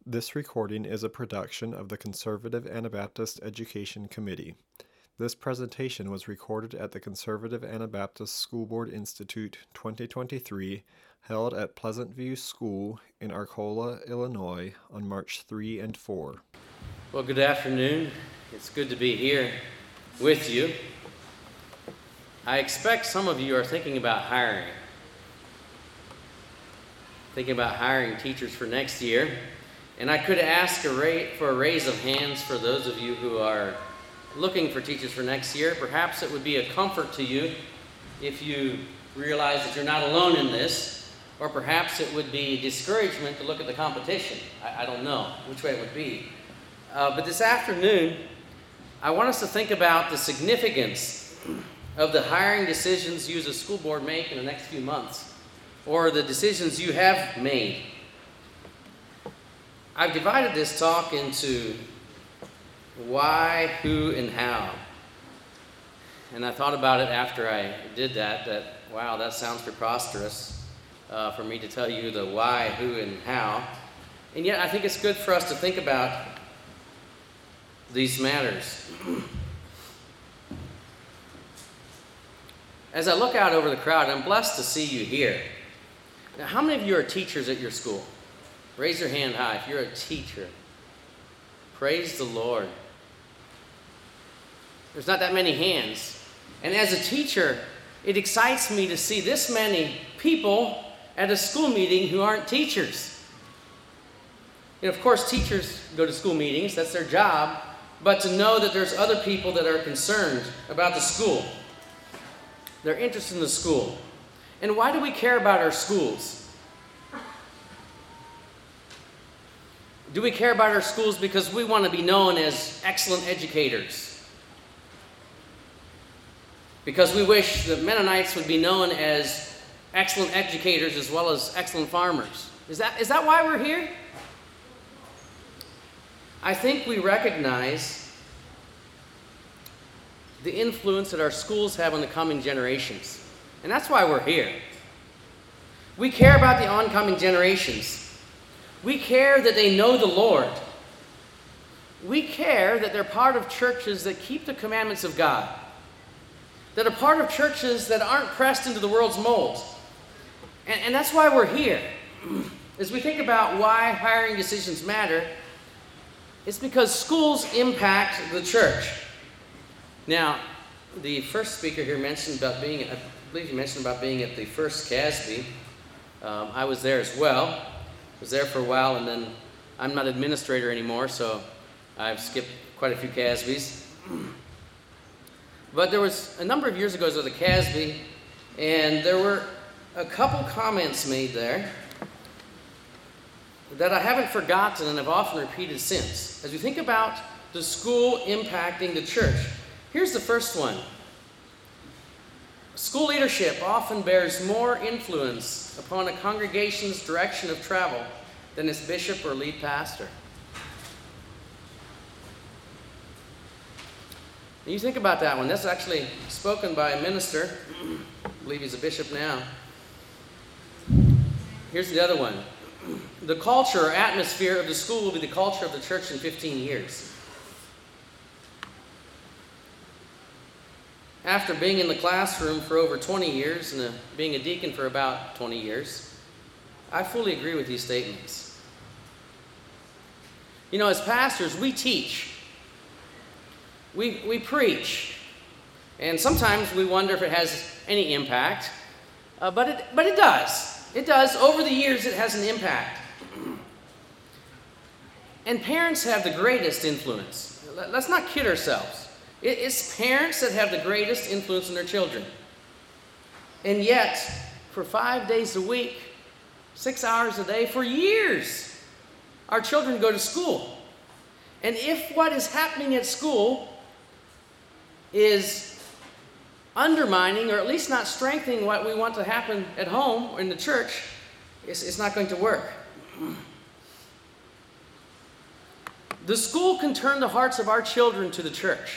This recording is a production of the Conservative Anabaptist Education Committee. This presentation was recorded at the Conservative Anabaptist School Board Institute 2023, held at Pleasant View School in Arcola, Illinois, on March 3 and 4. Well, good afternoon. It's good to be here with you. I expect some of you are thinking about hiring teachers for next year. And I could ask for a raise of hands for those of you who are looking for teachers for next year. Perhaps it would be a comfort to you if you realize that you're not alone in this, or perhaps it would be discouragement to look at the competition. I don't know which way it would be. But this afternoon, I want us to think about the significance of the hiring decisions you as a school board make in the next few months, or the decisions you have made. I've divided this talk into why, who, and how. And I thought about it after I did that wow, that sounds preposterous for me to tell you the why, who, and how. And yet I think it's good for us to think about these matters. As I look out over the crowd, I'm blessed to see you here. Now, how many of you are teachers at your school? Raise your hand high if you're a teacher. Praise the Lord. There's not that many hands. And as a teacher, it excites me to see this many people at a school meeting who aren't teachers. And of course, teachers go to school meetings, that's their job, but to know that there's other people that are concerned about the school. They're interested in the school. And why do we care about our schools? Do we care about our schools because we want to be known as excellent educators? Because we wish that Mennonites would be known as excellent educators as well as excellent farmers? Is that why we're here? I think we recognize the influence that our schools have on the coming generations. And that's why we're here. We care about the oncoming generations. We care that they know the Lord. We care that they're part of churches that keep the commandments of God, that are part of churches that aren't pressed into the world's mold. And that's why we're here. As we think about why hiring decisions matter, it's because schools impact the church. Now, the first speaker here mentioned about being, I believe you mentioned about being at the first CASB. I was there as well. Was there for a while, and then I'm not administrator anymore, so I've skipped quite a few CASBs. But there was a number of years ago, I was at the CASB, and there were a couple comments made there that I haven't forgotten and have often repeated since. As we think about the school impacting the church, here's the first one. School leadership often bears more influence upon a congregation's direction of travel than its bishop or lead pastor. And you think about that one. That's actually spoken by a minister. I believe he's a bishop now. Here's the other one. The culture or atmosphere of the school will be the culture of the church in 15 years. After being in the classroom for over 20 years and being a deacon for about 20 years, I fully agree with these statements. You know, as pastors, we teach. We preach. And sometimes we wonder if it has any impact. But it does. It does. Over the years, it has an impact. And parents have the greatest influence. Let's not kid ourselves. It's parents that have the greatest influence on their children. And yet, for 5 days a week, 6 hours a day, for years, our children go to school. And if what is happening at school is undermining, or at least not strengthening what we want to happen at home or in the church, it's not going to work. The school can turn the hearts of our children to the church.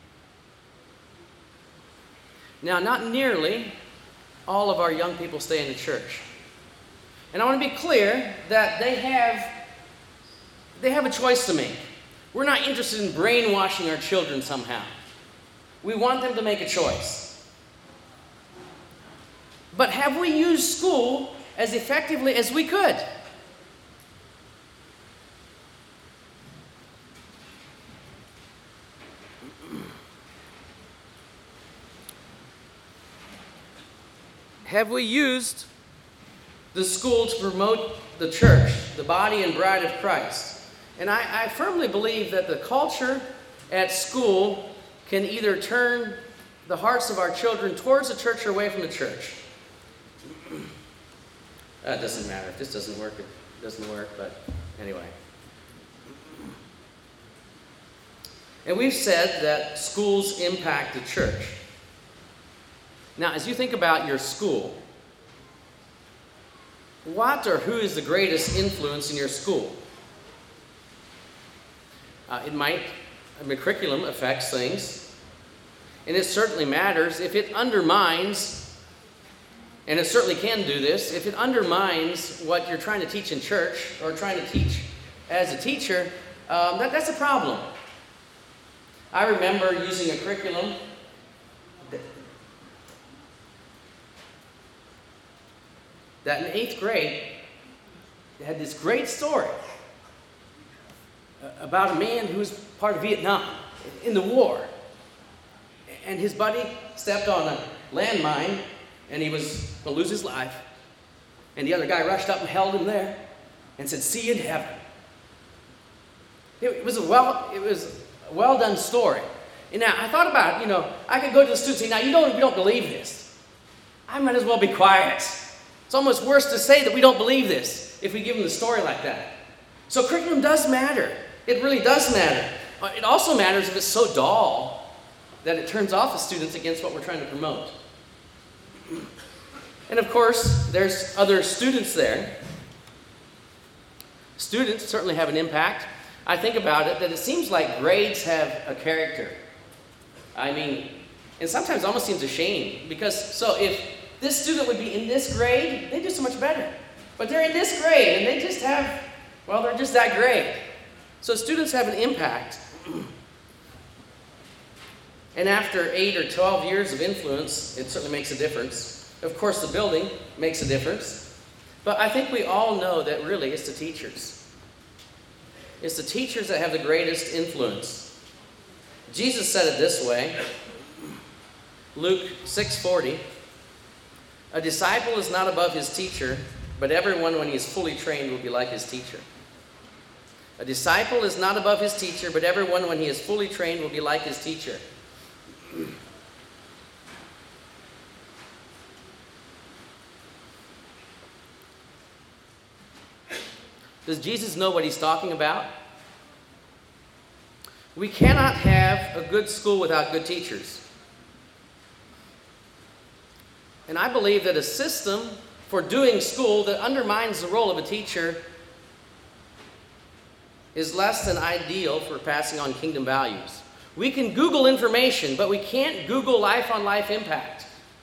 Now, not nearly all of our young people stay in the church. And I want to be clear that they have they have a choice to make. We're not interested in brainwashing our children somehow. We want them to make a choice. But have we used school as effectively as we could? Have we used the school to promote the church, the body and bride of Christ? And I firmly believe that the culture at school can either turn the hearts of our children towards the church or away from the church. It doesn't matter. If this doesn't work, it doesn't work, but anyway. And we've said that schools impact the church. Now, as you think about your school, what or who is the greatest influence in your school? The curriculum affects things, and it certainly matters. If it undermines, and it certainly can do this, if it undermines what you're trying to teach in church or trying to teach as a teacher, that's a problem. I remember using a curriculum that in 8th grade had this great story about a man who was part of Vietnam in the war. And his buddy stepped on a landmine and he was going to lose his life. And the other guy rushed up and held him there and said, "See you in heaven." It was a well done story. And now I thought about it, I could go to the students and say, "Now you don't believe this." I might as well be quiet. It's almost worse to say that we don't believe this if we give them the story like that. So curriculum does matter. It really does matter. It also matters if it's so dull that it turns off the students against what we're trying to promote. And of course, there's other students there. Students certainly have an impact. I think about it that it seems like grades have a character. And sometimes it almost seems a shame so if this student would be in this grade, they do so much better. But they're in this grade, and they just they're just that grade. So students have an impact. And after 8 or 12 years of influence, it certainly makes a difference. Of course, the building makes a difference. But I think we all know that really it's the teachers. It's the teachers that have the greatest influence. Jesus said it this way, Luke 6:40. "A disciple is not above his teacher, but everyone when he is fully trained will be like his teacher." A disciple is not above his teacher, but everyone when he is fully trained will be like his teacher. Does Jesus know what he's talking about? We cannot have a good school without good teachers. And I believe that a system for doing school that undermines the role of a teacher is less than ideal for passing on kingdom values. We can Google information, but we can't Google life-on-life impact.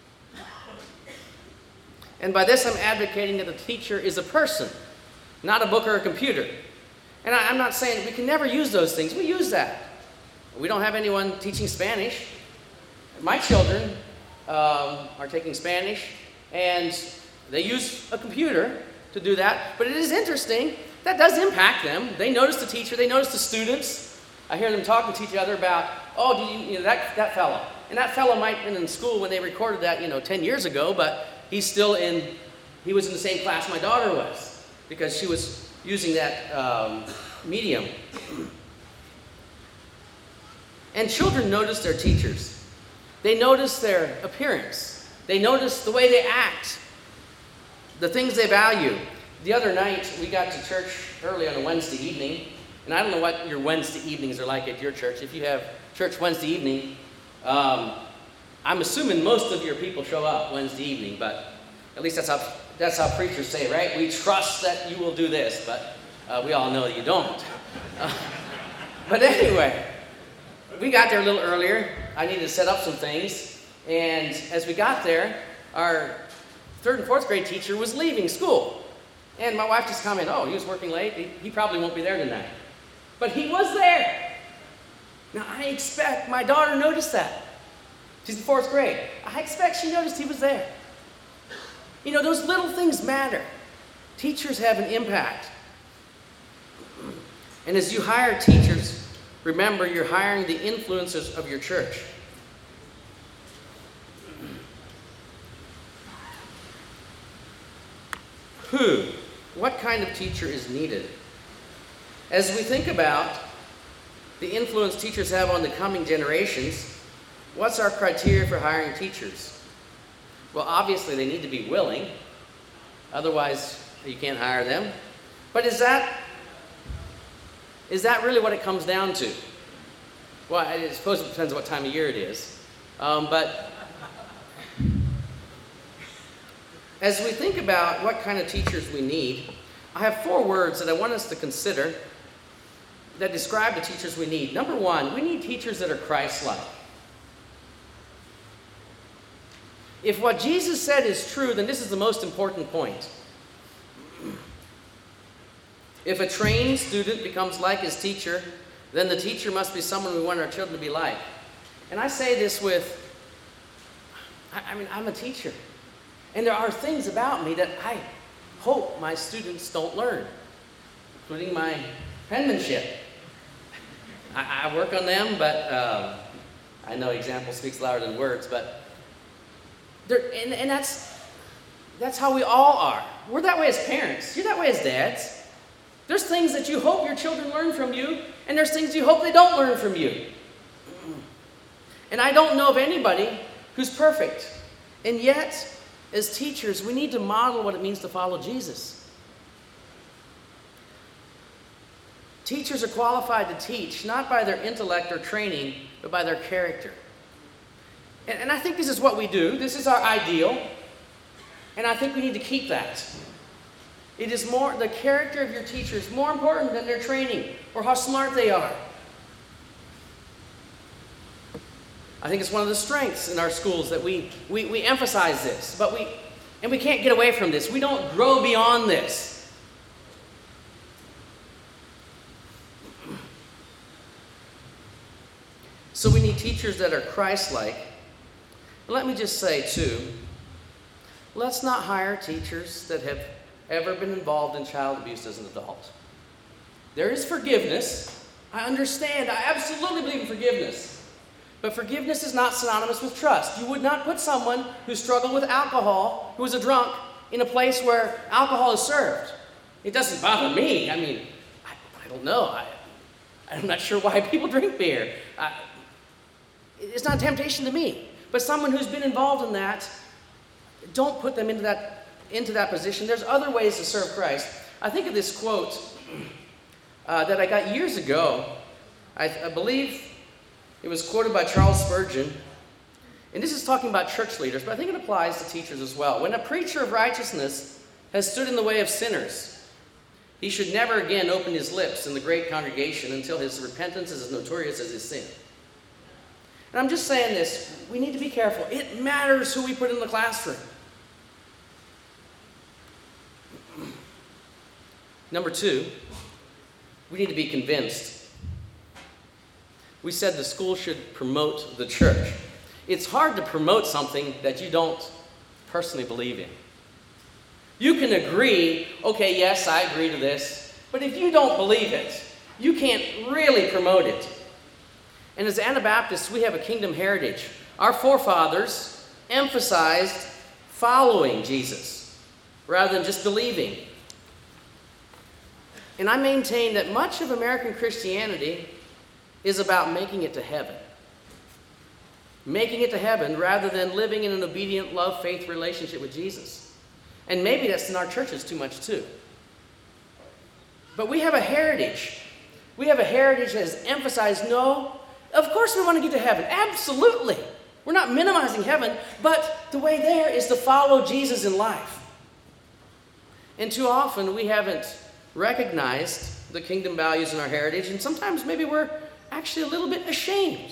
And by this, I'm advocating that the teacher is a person, not a book or a computer. And I'm not saying we can never use those things. We use that. We don't have anyone teaching Spanish. My children are taking Spanish, and they use a computer to do that. But it is interesting. That does impact them. They notice the teacher. They notice the students. I hear them talking to each other about, that fellow. And that fellow might have been in school when they recorded that, 10 years ago, but he was in the same class my daughter was, because she was using that medium. And children notice their teachers. They notice their appearance. They notice the way they act, the things they value. The other night, we got to church early on a Wednesday evening, and I don't know what your Wednesday evenings are like at your church. If you have church Wednesday evening, I'm assuming most of your people show up Wednesday evening, but at least that's how preachers say, right? We trust that you will do this, but we all know that you don't. But anyway, we got there a little earlier. I needed to set up some things, and as we got there, our 3rd and 4th grade teacher was leaving school. And my wife just commented, "Oh, he was working late. He probably won't be there tonight." But he was there. Now, I expect my daughter noticed that. She's in 4th grade. I expect she noticed he was there. You know, those little things matter. Teachers have an impact. And as you hire teachers, remember you're hiring the influencers of your church. What kind of teacher is needed? As we think about the influence teachers have on the coming generations, what's our criteria for hiring teachers? Well, obviously they need to be willing. Otherwise, you can't hire them. But is that really what it comes down to? Well, I suppose it depends on what time of year it is. But as we think about what kind of teachers we need, I have 4 words that I want us to consider that describe the teachers we need. Number 1, we need teachers that are Christ-like. If what Jesus said is true, then this is the most important point. If a trained student becomes like his teacher, then the teacher must be someone we want our children to be like. And I say this I'm a teacher. And there are things about me that I hope my students don't learn, including my penmanship. I work on them, but I know example speaks louder than words, but that's how we all are. We're that way as parents. You're that way as dads. There's things that you hope your children learn from you, and there's things you hope they don't learn from you. And I don't know of anybody who's perfect. And yet, as teachers, we need to model what it means to follow Jesus. Teachers are qualified to teach, not by their intellect or training, but by their character. And I think this is what we do. This is our ideal. And I think we need to keep that. It is the character of your teacher is more important than their training or how smart they are. I think it's one of the strengths in our schools that we emphasize this, but we can't get away from this. We don't grow beyond this. So we need teachers that are Christ-like. Let me just say, too, let's not hire teachers that have ever been involved in child abuse as an adult. There is forgiveness. I understand. I absolutely believe in forgiveness. But forgiveness is not synonymous with trust. You would not put someone who struggled with alcohol, who was a drunk, in a place where alcohol is served. It doesn't bother me. I mean, I don't know. I'm not sure why people drink beer. It's not a temptation to me. But someone who's been involved in that, don't put them into that position. There's other ways to serve Christ. I think of this quote that I got years ago. I believe it was quoted by Charles Spurgeon. And this is talking about church leaders, but I think it applies to teachers as well. When a preacher of righteousness has stood in the way of sinners, he should never again open his lips in the great congregation until his repentance is as notorious as his sin. And I'm just saying this, we need to be careful. It matters who we put in the classroom. Number 2, we need to be convinced. We said the school should promote the church. It's hard to promote something that you don't personally believe in. You can agree, okay, yes, I agree to this, but if you don't believe it, you can't really promote it. And as Anabaptists, we have a kingdom heritage. Our forefathers emphasized following Jesus rather than just believing. And I maintain that much of American Christianity is about making it to heaven. Making it to heaven rather than living in an obedient love, faith relationship with Jesus. And maybe that's in our churches too much too. But we have a heritage. We have a heritage that has emphasized, no, of course we want to get to heaven. Absolutely. We're not minimizing heaven, but the way there is to follow Jesus in life. And too often we haven't recognized the kingdom values in our heritage, and sometimes maybe we're actually a little bit ashamed.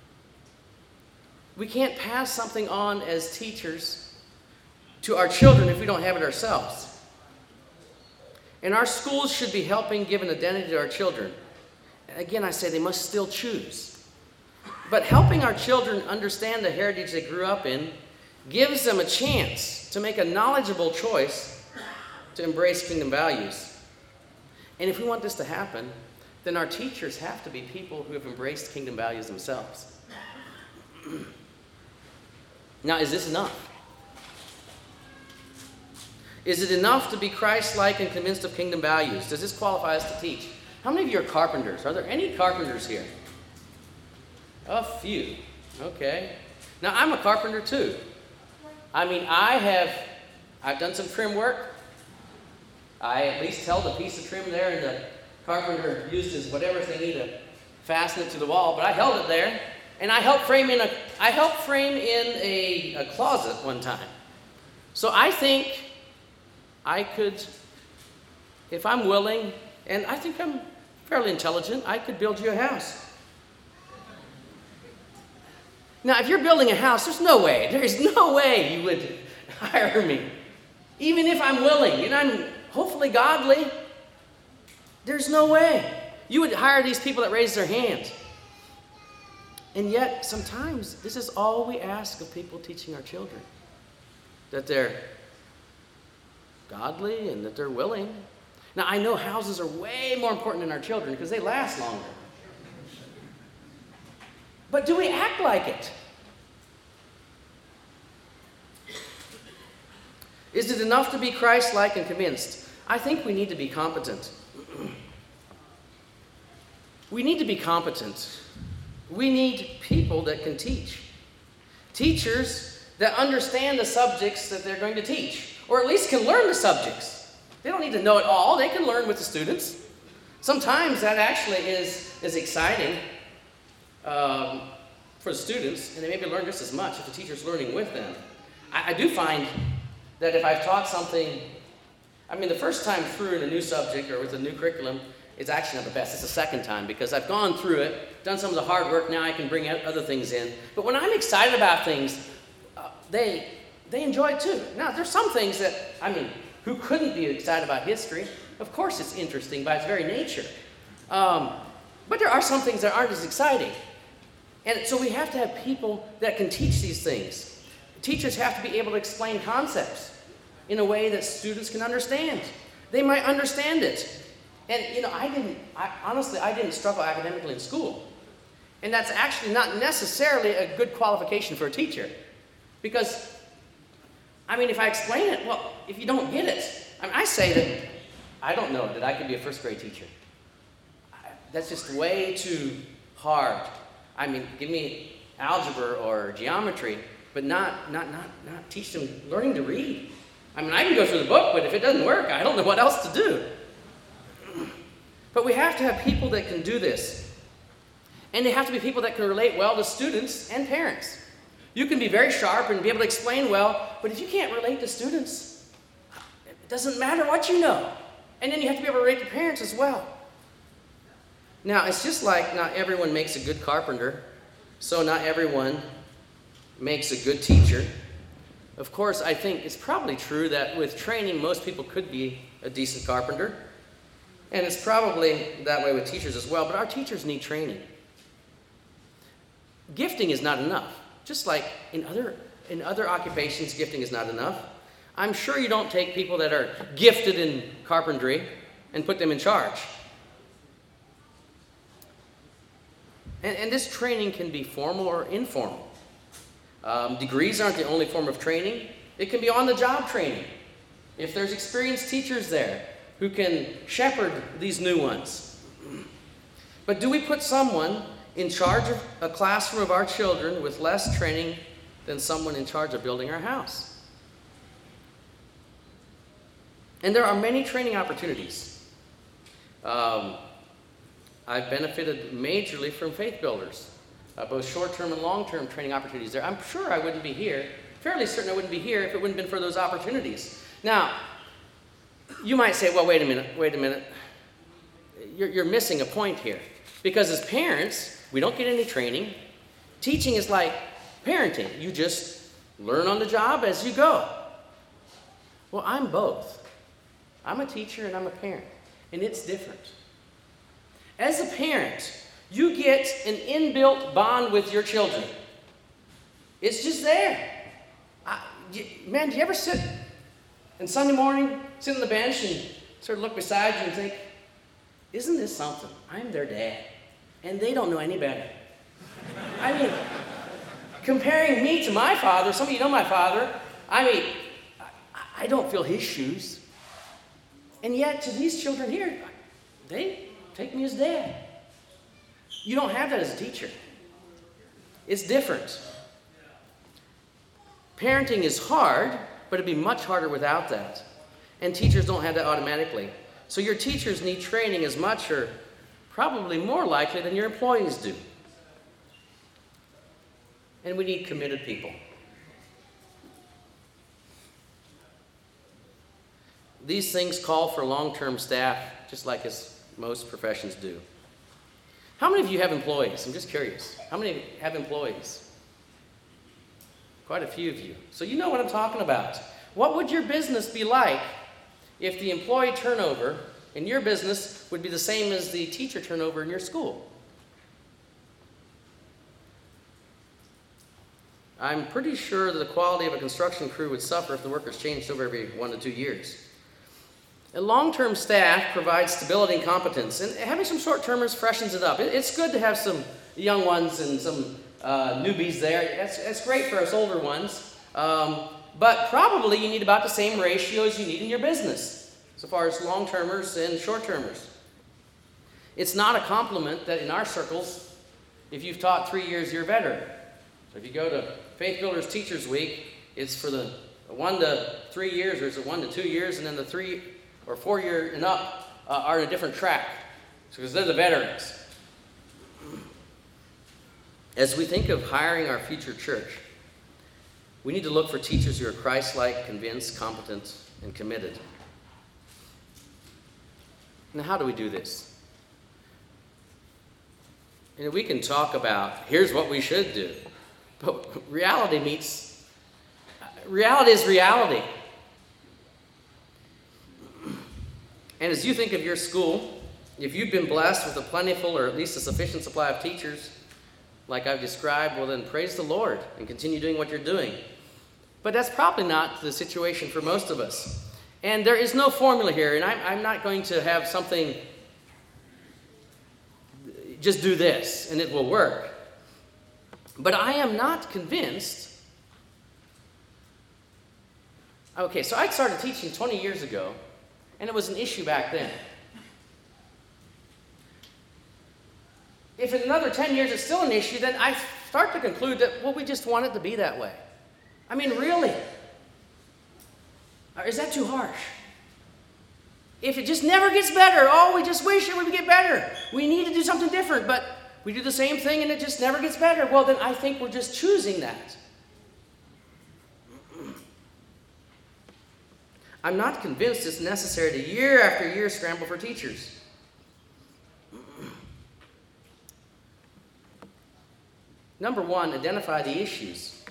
We can't pass something on as teachers to our children if we don't have it ourselves. And our schools should be helping give an identity to our children. again, I say they must still choose. But helping our children understand the heritage they grew up in gives them a chance to make a knowledgeable choice to embrace kingdom values. And if we want this to happen, then our teachers have to be people who have embraced kingdom values themselves. Now, is this enough? Is it enough to be Christ-like and convinced of kingdom values? Does this qualify us to teach? How many of you are carpenters? Are there any carpenters here? A few. Okay. Now, I'm a carpenter too. I mean, I've done some trim work. I at least held a piece of trim there, and the carpenter used his whatever thingy to fasten it to the wall, but I held it there, and I helped frame in a closet one time. So I think I could, if I'm willing, and I think I'm fairly intelligent, I could build you a house. Now, if you're building a house, there's no way you would hire me. Even if I'm willing, and I'm hopefully godly, there's no way. You would hire these people that raise their hand. And yet, sometimes, this is all we ask of people teaching our children. That they're godly and that they're willing. Now, I know houses are way more important than our children because they last longer. But do we act like it? Is it enough to be Christ-like and convinced? I think we need to be competent. We need to be competent. We need people that can teach. Teachers that understand the subjects that they're going to teach, or at least can learn the subjects. They don't need to know it all. They can learn with the students. Sometimes that actually is exciting for the students, and they maybe learn just as much if the teacher's learning with them. I do find that if I've taught something, the first time through in a new subject or with a new curriculum, it's actually not the best. It's the second time because I've gone through it, done some of the hard work, now I can bring other things in. But when I'm excited about things, they enjoy it too. Now, there's some things that, who couldn't be excited about history? Of course it's interesting by its very nature. But there are some things that aren't as exciting. And so we have to have people that can teach these things. Teachers have to be able to explain concepts in a way that students can understand. They might understand it. And, I didn't struggle academically in school. And that's actually not necessarily a good qualification for a teacher. Because, if I explain it, well, if you don't get it, I say that I don't know that I could be a first grade teacher. That's just way too hard. Give me algebra or geometry, but not teach them learning to read. I can go through the book, but if it doesn't work, I don't know what else to do. But we have to have people that can do this. And they have to be people that can relate well to students and parents. You can be very sharp and be able to explain well, but if you can't relate to students, it doesn't matter what you know. And then you have to be able to relate to parents as well. Now, it's just like not everyone makes a good carpenter, so not everyone makes a good teacher. Of course, I think it's probably true that with training, most people could be a decent carpenter. And it's probably that way with teachers as well, but our teachers need training. Gifting is not enough. Just like in other occupations, gifting is not enough. I'm sure you don't take people that are gifted in carpentry and put them in charge. And this training can be formal or informal. Degrees aren't the only form of training. It can be on-the-job training. If there's experienced teachers there who can shepherd these new ones. But do we put someone in charge of a classroom of our children with less training than someone in charge of building our house? And there are many training opportunities. I've benefited majorly from Faith Builders, both short-term and long-term training opportunities there. I'm sure I wouldn't be here, fairly certain I wouldn't be here if it wouldn't have been for those opportunities. Now, you might say, well, wait a minute. You're missing a point here. Because as parents, we don't get any training. Teaching is like parenting. You just learn on the job as you go. Well, I'm both. I'm a teacher and I'm a parent. And it's different. As a parent, you get an inbuilt bond with your children. It's just there. Man, do you ever sit on Sunday morning, sit on the bench and sort of look beside you and think, isn't this something? I'm their dad, and they don't know any better. I mean, comparing me to my father, some of you know my father, I don't feel his shoes. And yet, to these children here, they take me as dad. You don't have that as a teacher. It's different. Parenting is hard, but it'd be much harder without that. And teachers don't have that automatically. So your teachers need training as much or probably more likely than your employees do. And we need committed people. These things call for long-term staff, just like as most professions do. How many of you have employees? I'm just curious. How many have employees? Quite a few of you. So you know what I'm talking about. What would your business be like if the employee turnover in your business would be the same as the teacher turnover in your school? I'm pretty sure that the quality of a construction crew would suffer if the workers changed over every 1 to 2 years. A long-term staff provides stability and competence, and having some short-termers freshens it up. It's good to have some young ones and some newbies there. That's great for us older ones. But probably you need about the same ratio as you need in your business, so far as long-termers and short-termers. It's not a compliment that in our circles, if you've taught 3 years, you're better. So if you go to Faith Builders Teachers Week, it's for the 1 to 3 years, or is it 1 to 2 years, and then the 3 or 4 year and up are in a different track, because they're the veterans. As we think of hiring our future church, we need to look for teachers who are Christ-like, convinced, competent, and committed. Now, how do we do this? And we can talk about, here's what we should do. But reality is reality. And as you think of your school, if you've been blessed with a plentiful or at least a sufficient supply of teachers, like I've described, well then praise the Lord and continue doing what you're doing. But that's probably not the situation for most of us. And there is no formula here, and I'm not going to have something, just do this and it will work. But I am not convinced. Okay, so I started teaching 20 years ago, and it was an issue back then. If in another 10 years it's still an issue, then I start to conclude that, well, we just want it to be that way. I mean, really? Or is that too harsh? If it just never gets better, we just wish it would get better. We need to do something different, but we do the same thing and it just never gets better. Well, then I think we're just choosing that. I'm not convinced it's necessary to year after year scramble for teachers. Number one, identify the issues.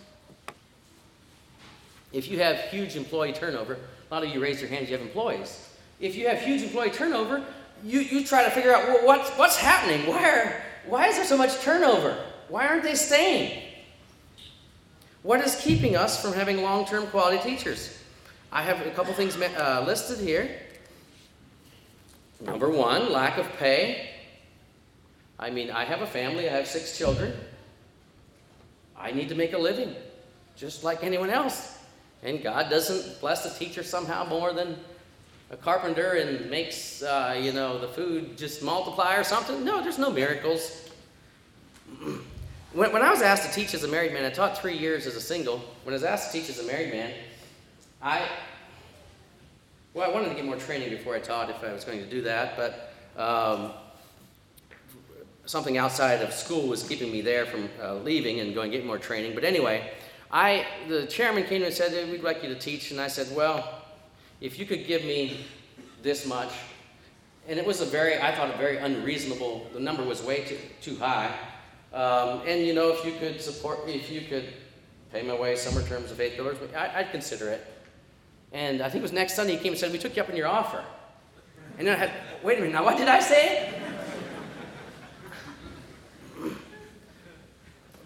If you have huge employee turnover, a lot of you raise your hands, you have employees. If you have huge employee turnover, you try to figure out, well, what's happening? Why is there so much turnover? Why aren't they staying? What is keeping us from having long-term quality teachers? I have a couple things listed here. Number one, lack of pay. I mean, I have a family, I have 6 children. I need to make a living, just like anyone else. And God doesn't bless a teacher somehow more than a carpenter and makes, the food just multiply or something. No, there's no miracles. When I was asked to teach as a married man, I taught 3 years as a single. When I was asked to teach as a married man, I wanted to get more training before I taught if I was going to do that, but something outside of school was keeping me there from leaving and going to get more training. But anyway, the chairman came and said, we'd like you to teach, and I said, well, if you could give me this much, and it was I thought a very unreasonable, the number was way too high, and if you could pay my way summer terms of Faith Builders, I'd consider it. And I think it was next Sunday he came and said, we took you up on your offer. And then I had, wait a minute, now what did I say?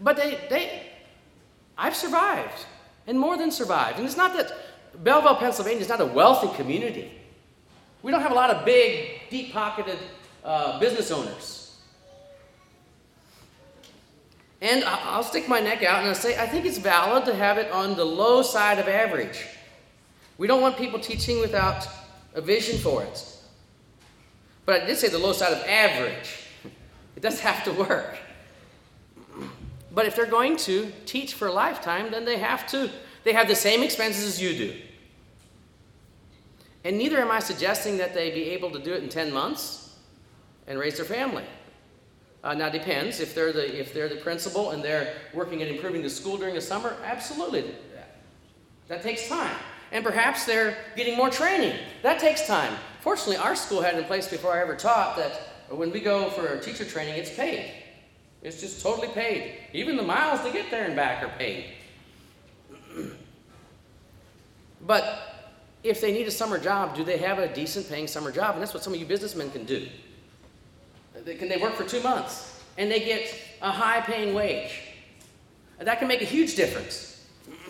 But I've survived, and more than survived. And it's not that Belleville, Pennsylvania is not a wealthy community. We don't have a lot of big, deep-pocketed business owners. And I'll stick my neck out and I'll say, I think it's valid to have it on the low side of average. We don't want people teaching without a vision for it. But I did say the low side of average. It does have to work. But if they're going to teach for a lifetime, then they have the same expenses as you do. And neither am I suggesting that they be able to do it in 10 months and raise their family. Now, it depends. If they're the principal and they're working at improving the school during the summer, absolutely. That takes time. And perhaps they're getting more training. That takes time. Fortunately, our school had in place before I ever taught that when we go for teacher training, it's paid. It's just totally paid. Even the miles to get there and back are paid. But if they need a summer job, do they have a decent paying summer job? And that's what some of you businessmen can do. They work for 2 months and they get a high paying wage. That can make a huge difference.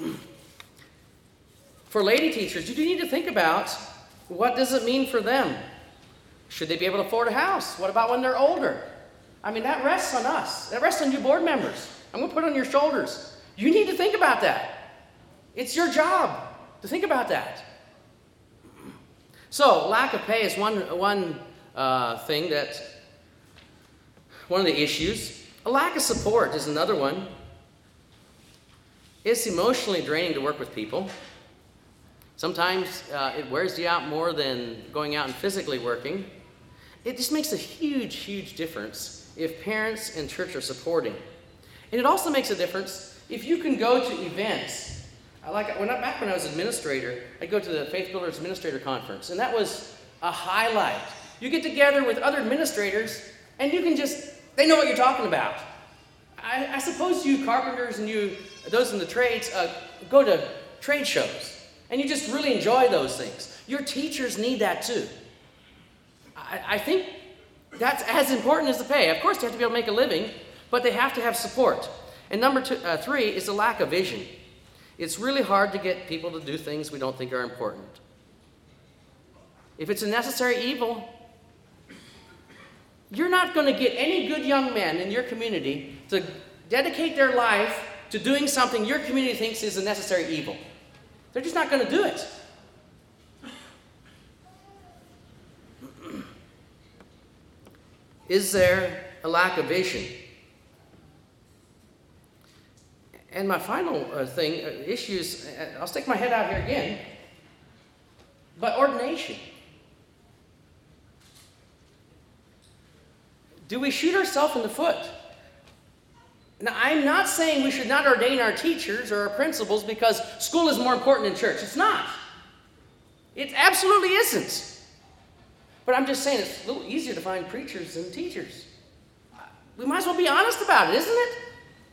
For lady teachers, you do need to think about what does it mean for them? Should they be able to afford a house? What about when they're older? I mean, that rests on us. That rests on you board members. I'm going to put it on your shoulders. You need to think about that. It's your job to think about that. So, lack of pay is one thing that, one of the issues. A lack of support is another one. It's emotionally draining to work with people. Sometimes it wears you out more than going out and physically working. It just makes a huge, huge difference if parents and church are supporting. And it also makes a difference if you can go to events. Back when I was administrator, I'd go to the Faith Builders Administrator Conference, and that was a highlight. You get together with other administrators, and you can they know what you're talking about. I suppose you carpenters and those in the trades, go to trade shows, and you just really enjoy those things. Your teachers need that too. I think that's as important as the pay. Of course, they have to be able to make a living, but they have to have support. And number 3 is the lack of vision. It's really hard to get people to do things we don't think are important. If it's a necessary evil, you're not going to get any good young men in your community to dedicate their life to doing something your community thinks is a necessary evil. They're just not going to do it. Is there a lack of vision? And my final issues, I'll stick my head out here again, but ordination. Do we shoot ourselves in the foot? Now, I'm not saying we should not ordain our teachers or our principals because school is more important than church. It's not. It absolutely isn't. But I'm just saying it's a little easier to find preachers than teachers. We might as well be honest about it, isn't it?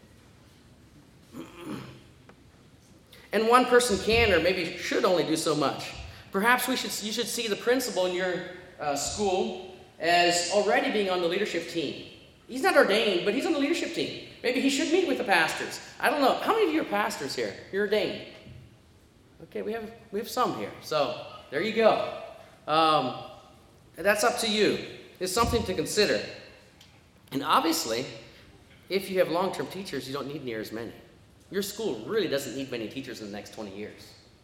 And one person can or maybe should only do so much. Perhaps you should see the principal in your school as already being on the leadership team. He's not ordained, but he's on the leadership team. Maybe he should meet with the pastors. I don't know. How many of you are pastors here? You're ordained. Okay, we have some here. So there you go. That's up to you. It's something to consider. And obviously, if you have long-term teachers, you don't need near as many. Your school really doesn't need many teachers in the next 20 years,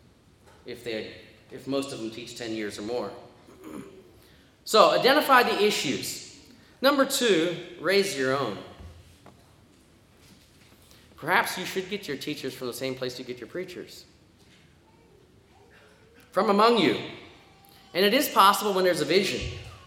if most of them teach 10 years or more. So, identify the issues. Number 2, raise your own. Perhaps you should get your teachers from the same place you get your preachers. From among you. And it is possible when there's a vision.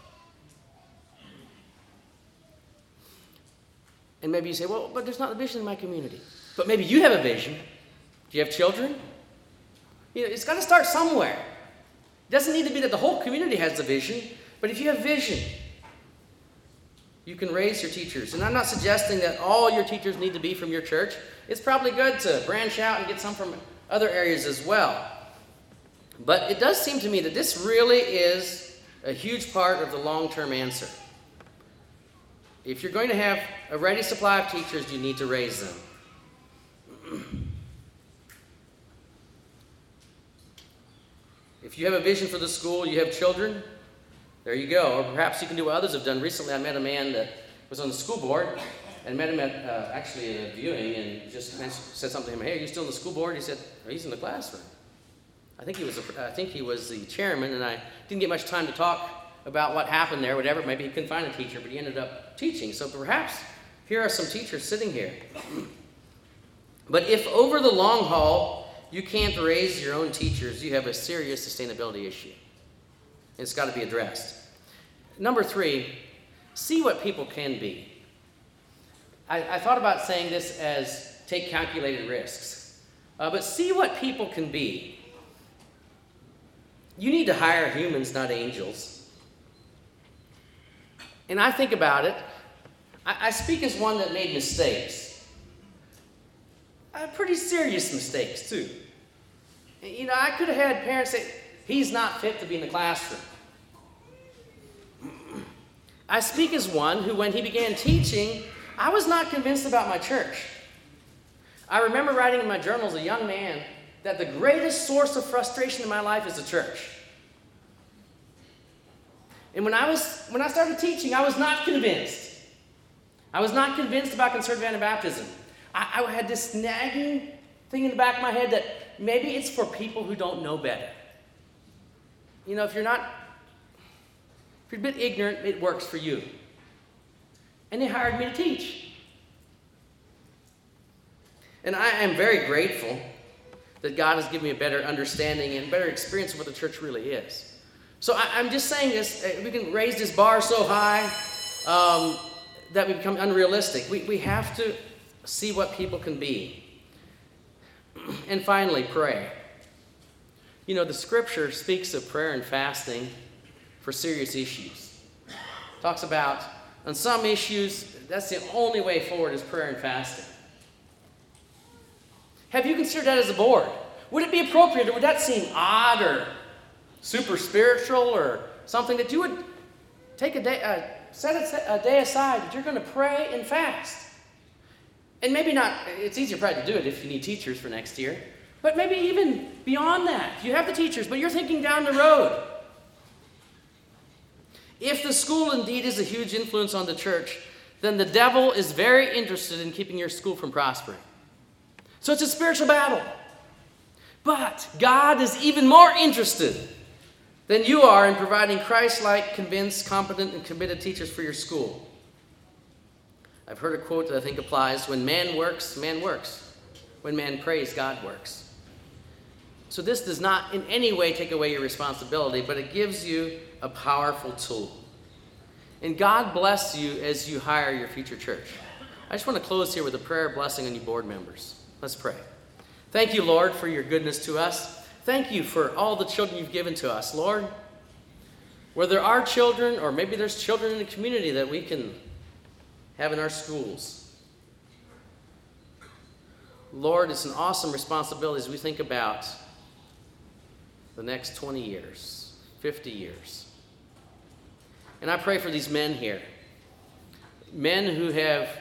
And maybe you say, well, but there's not a vision in my community. But maybe you have a vision. Do you have children? It's got to start somewhere. It doesn't need to be that the whole community has the vision, but if you have vision, you can raise your teachers. And I'm not suggesting that all your teachers need to be from your church. It's probably good to branch out and get some from other areas as well. But it does seem to me that this really is a huge part of the long-term answer. If you're going to have a ready supply of teachers, you need to raise them. you have a vision for the school, you have children, there you go. Or perhaps you can do what others have done. Recently I met a man that was on the school board and met him at actually at a viewing and just said something to him. Hey, are you still in the school board? He said, oh, he's in the classroom. I think he was the chairman, and I didn't get much time to talk about what happened there, whatever. Maybe he couldn't find a teacher, but he ended up teaching. So perhaps here are some teachers sitting here. But if over the long haul you can't raise your own teachers, you have a serious sustainability issue. It's got to be addressed. Number 3, see what people can be. I thought about saying this as take calculated risks. But see what people can be. You need to hire humans, not angels. And I think about it. I speak as one that made mistakes. Pretty serious mistakes, too. You know, I could have had parents say, he's not fit to be in the classroom. I speak as one who, when he began teaching, I was not convinced about my church. I remember writing in my journal as a young man that the greatest source of frustration in my life is the church. And when I started teaching, I was not convinced. I was not convinced about conservative Anabaptism. I had this nagging thing in the back of my head that maybe it's for people who don't know better. You know, if you're a bit ignorant, it works for you. And they hired me to teach. And I am very grateful that God has given me a better understanding and better experience of what the church really is. So I'm just saying this, we can raise this bar so high that we become unrealistic. We have to see what people can be. And finally, pray. You know, the scripture speaks of prayer and fasting for serious issues. Talks about, on some issues, that's the only way forward is prayer and fasting. Have you considered that as a board? Would it be appropriate, or would that seem odd or super spiritual or something that you would take a day, set a day aside that you're going to pray and fast? And maybe not, it's easier probably to do it if you need teachers for next year, but maybe even beyond that. You have the teachers, but you're thinking down the road. If the school indeed is a huge influence on the church, then the devil is very interested in keeping your school from prospering. So it's a spiritual battle. But God is even more interested than you are in providing Christ-like, convinced, competent, and committed teachers for your school. I've heard a quote that I think applies: when man works, man works. When man prays, God works. So this does not in any way take away your responsibility, but it gives you a powerful tool. And God bless you as you hire your future church. I just want to close here with a prayer blessing on you board members. Let's pray. Thank you, Lord, for your goodness to us. Thank you for all the children you've given to us, Lord. Where there are children, or maybe there's children in the community that we can have in our schools. Lord, it's an awesome responsibility as we think about the next 20 years, 50 years. And I pray for these men here, men who have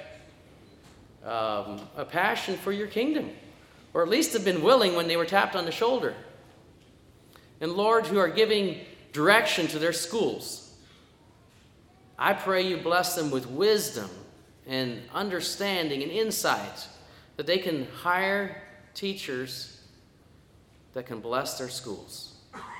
a passion for your kingdom, or at least have been willing when they were tapped on the shoulder. And Lord, who are giving direction to their schools. I pray you bless them with wisdom and understanding and insight, that they can hire teachers that can bless their schools.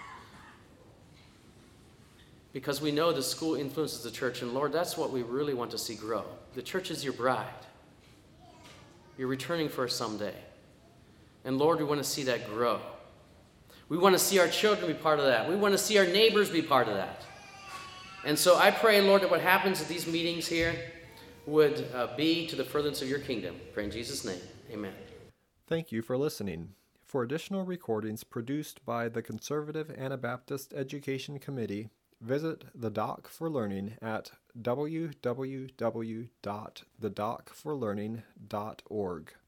Because we know the school influences the church, and Lord, that's what we really want to see grow. The church is your bride. You're returning for us someday. And Lord, we want to see that grow. We want to see our children be part of that. We want to see our neighbors be part of that. And so I pray, Lord, that what happens at these meetings here would be to the furtherance of your kingdom. Pray in Jesus' name. Amen. Thank you for listening. For additional recordings produced by the Conservative Anabaptist Education Committee, visit the Dock for Learning at www.thedocforlearning.org.